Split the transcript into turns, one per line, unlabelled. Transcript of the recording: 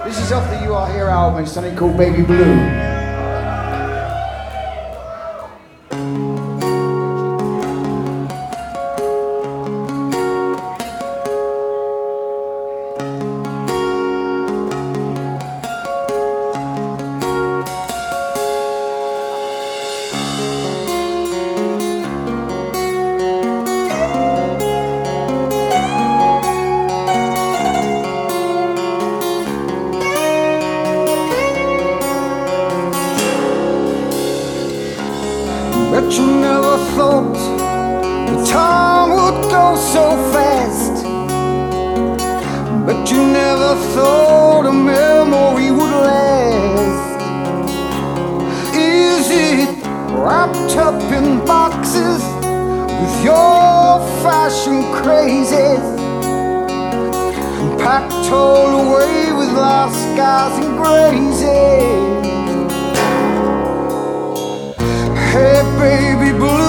This is off the You Are Here album. It's something called Baby Blue. But you never thought the time would go so fast. But you never thought a memory would last. Is it wrapped up in boxes with your fashion crazes, packed all away with lost skies and grazes? Hey baby blue,